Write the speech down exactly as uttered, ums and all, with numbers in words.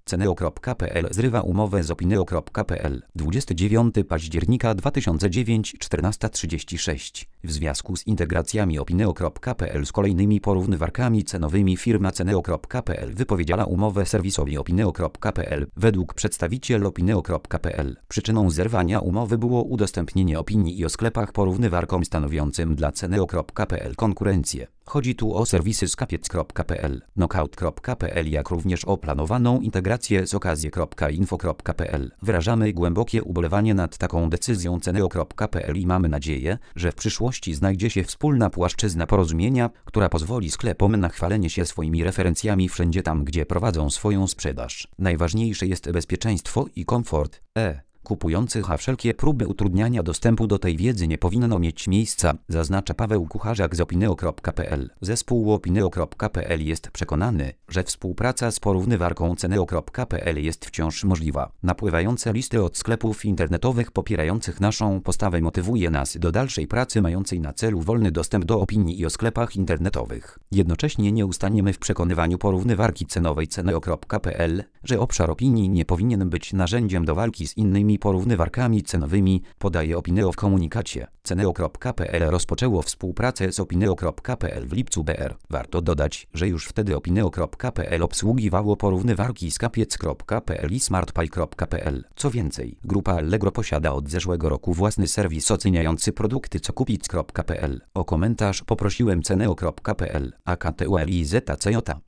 Ceneo kropka pe el zrywa umowę z Opineo kropka pe el. dwudziestego dziewiątego października dwa tysiące dziewiątego, czternasta trzydzieści sześć. W związku z integracjami Opineo kropka pe el z kolejnymi porównywarkami cenowymi firma Ceneo kropka pe el wypowiedziała umowę serwisowi Opineo kropka pe el. Według przedstawiciel Opineo kropka pe el przyczyną zerwania umowy było udostępnienie opinii o sklepach porównywarkom stanowiącym dla Ceneo kropka pe el konkurencję. Chodzi tu o serwisy skapiec kropka pe el, knockout kropka pe el, jak również o planowaną integrację z okazie kropka info kropka pe el. Wyrażamy głębokie ubolewanie nad taką decyzją Ceneo kropka pe el i mamy nadzieję, że w przyszłości znajdzie się wspólna płaszczyzna porozumienia, która pozwoli sklepom na chwalenie się swoimi referencjami wszędzie tam, gdzie prowadzą swoją sprzedaż. Najważniejsze jest bezpieczeństwo i komfort e. kupujących, a wszelkie próby utrudniania dostępu do tej wiedzy nie powinno mieć miejsca, zaznacza Paweł Kucharzak z Opineo kropka pe el. Zespół Opineo kropka pe el jest przekonany, że współpraca z porównywarką Ceneo kropka pe el jest wciąż możliwa. Napływające listy od sklepów internetowych popierających naszą postawę motywuje nas do dalszej pracy mającej na celu wolny dostęp do opinii o sklepach internetowych. Jednocześnie nie ustaniemy w przekonywaniu porównywarki cenowej Ceneo kropka pe el, że obszar opinii nie powinien być narzędziem do walki z innymi porównywarkami cenowymi, podaje Opineo w komunikacie. Ceneo kropka pe el rozpoczęło współpracę z Opineo kropka pe el w lipcu br. Warto dodać, że już wtedy Opineo kropka pe el obsługiwało porównywarki skapiec kropka pe el i smartpie kropka pe el. Co więcej, grupa Allegro posiada od zeszłego roku własny serwis oceniający produkty co kupic kropka pe el. O komentarz poprosiłem Ceneo kropka pe el, a k t u l i z a c j.